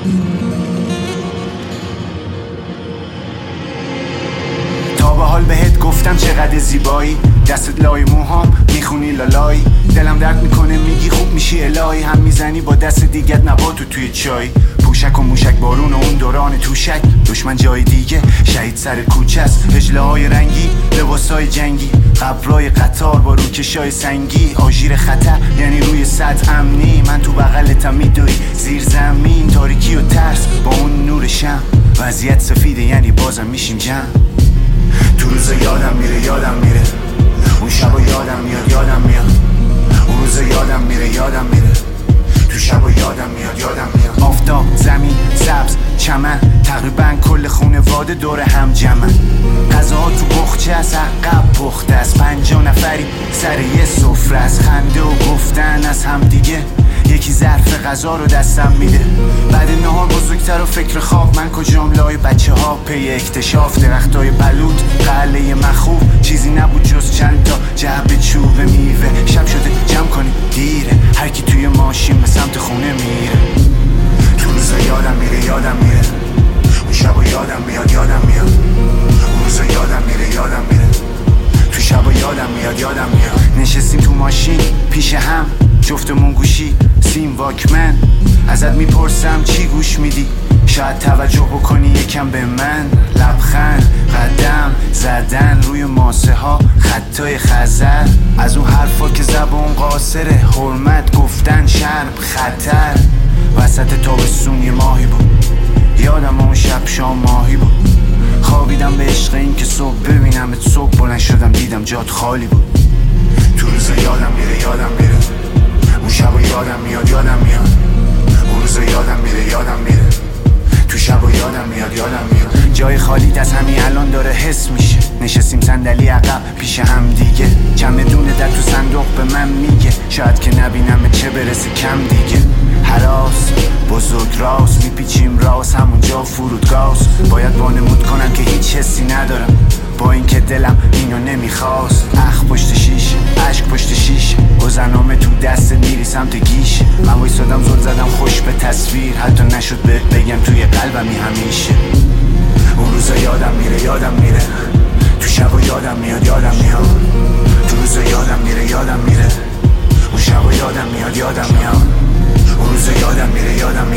تا به حال بهت گفتم چقدر زیبایی، دستت لای موهام میخونی لالایی، دلم درد میکنه میگی خوب میشی الهی، هم میزنی با دست دیگت نباتو توی چای، پوشک و موشک بارون و اون دوران توشک، دشمن جای دیگه شهید سر کوچه است، هجله های رنگی لباسای جنگی، قبرای قطار با روکشای سنگی، آژیر خطر یعنی روی سطح امنی، من تو بغلتم میدوی زیر زمین، تاریکی و ترس با اون نور شم، وضعیت سفیده یعنی بازم میشیم جمع. تو روز یادم میره اون شبا یادم میاد اون روز یادم میره تو شبا یادم میاد آفتاب، زمین، سبز، چمن، تقریبا کل خونواده دور هم جمعن، غذاها تو بخچه از عقب پخته است، 50 نفری سر یه سفره است، خنده و گفتن از هم دیگه، یکی ظرف غذا رو دستم میده، بعد نهار بزرگتر و فکر خواب، من کجام لای بچه ها پی اکتشاف، درختای بلوط قله مخوف، چیزی نبود جز چند تا جعبه چوب میوه، شب شده جمع کنی دیره، هر کی توی ماشین به سمت خونه میره. تو روزا یادم میره اون شبا یادم میاد اون روزا یادم میره تو شبا یادم میاد نشستیم تو ماشین پیش هم، جفتمون گوشی سیم واکمن، ازت میپرسم چی گوش میدی، شاید توجه بکنی یکم به من، لبخند، قدم زدن روی ماسه ها، خطای خزر، از اون حرفا که زبون قاصره، حرمت گفتن شرم خطر، وسط تابستون یه ماهی بود، یادم اون شب شام ماهی بود، خوابیدم به عشق این که صبح ببینمت، صبح بلند شدم دیدم جات خالی بود. تو روز یادم میره اون شبا یادم میاد اون روز یادم میره تو شبا یادم میاد جای خالی از همین الان داره حس میشه، نشستیم صندلی عقب پیش هم دیگه، چمدون در تو صندوق به من میگه، شاید که نبینم چه برسه کم دیگه، هراس بزرگ راست میپیچیم راست همونجا فرودگاست، باید وانمود کنم که هیچ حسی ندارم، با اینکه دلم اینو نمیخواست، اخ پشت شیشه عشق پشت شیشه، گذرنامه تو دست میری سمت گیش، من وایسادم زل زدم خوش به تصویر، حتی نشد بهت بگم توی قلبمی همیشه. اون روزا یادم میره تو شبا یادم میاد تو روزا یادم میره اون شبا یادم میاد اون روزا یادم میره